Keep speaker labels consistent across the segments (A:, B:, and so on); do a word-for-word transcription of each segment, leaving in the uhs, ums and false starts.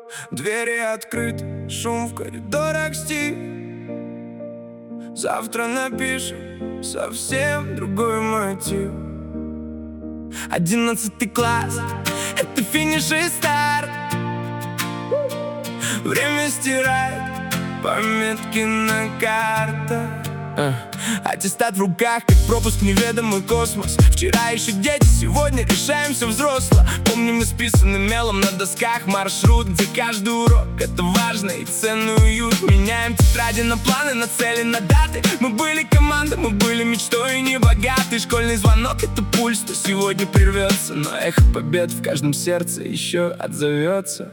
A: Двери открыты, шум в коридорах стих. Завтра напишем совсем другой мотив. Одиннадцатый класс — это финиш и старт. Время стирает пометки на картах. Uh. Аттестат в руках, как пропуск в неведомый космос. Вчера еще дети, сегодня решаемся взросло. Помним исписанным мелом на досках маршрут, где каждый урок — это важно и ценный уют. Меняем тетради на планы, на цели, на даты. Мы были командой, мы были мечтой и не богаты. Школьный звонок — это пульс, что сегодня прервется, но эхо побед в каждом сердце еще отзовется.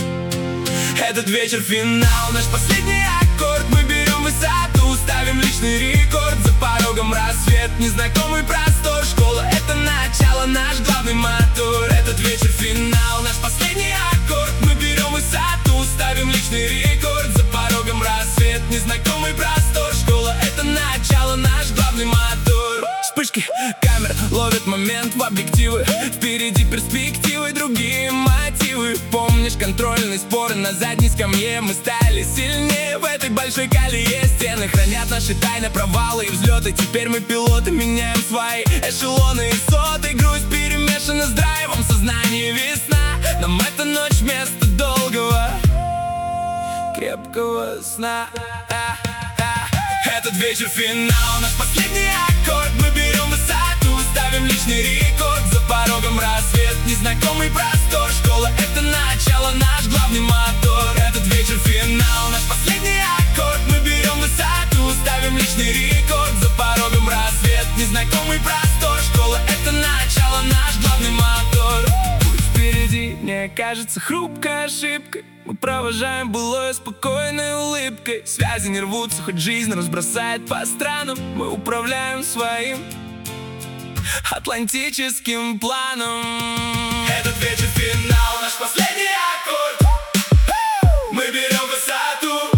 A: Этот вечер финал, наш последний аккорд. Мы берем высоту, ставим личный рекорд. За порогом рассвет, незнакомый простор. Школа — это начало, наш главный мотор. Этот вечер финал, наш последний аккорд. Мы берем высоту, ставим личный рекорд. За порогом рассвет, незнакомый простор. Школа — это начало, наш главный мотор. Вспышки камер ловят момент в объективы. Впереди перспективы, другие мотивы. Помнишь контрольные споры на задней скамье? Мы стали сильнее в этой большой колее. Стены хранят наши тайны, провалы и взлеты. Теперь мы пилоты, меняем свои эшелоны и соты. Грусть перемешана с драйвом, сознание весна. Нам эта ночь вместо долгого крепкого сна. Этот вечер финал, наш последний аккорд. Мы берем высоту, ставим личный рекорд. За порогом рассвет, незнакомый простор. Школа — это начало, наш главный мотор. Этот вечер финал, наш последний аккорд. Мы берем высоту, ставим личный рекорд. За порогом рассвет, незнакомый простор. Школа — это начало, наш главный мотор. Путь впереди мне кажется хрупкой ошибкой. Мы провожаем былое спокойной улыбкой. Связи не рвутся, хоть жизнь разбросает по странам. Мы управляем своим атлантическим планом. Этот вечер финал, наш последний аккорд. Мы берем высоту,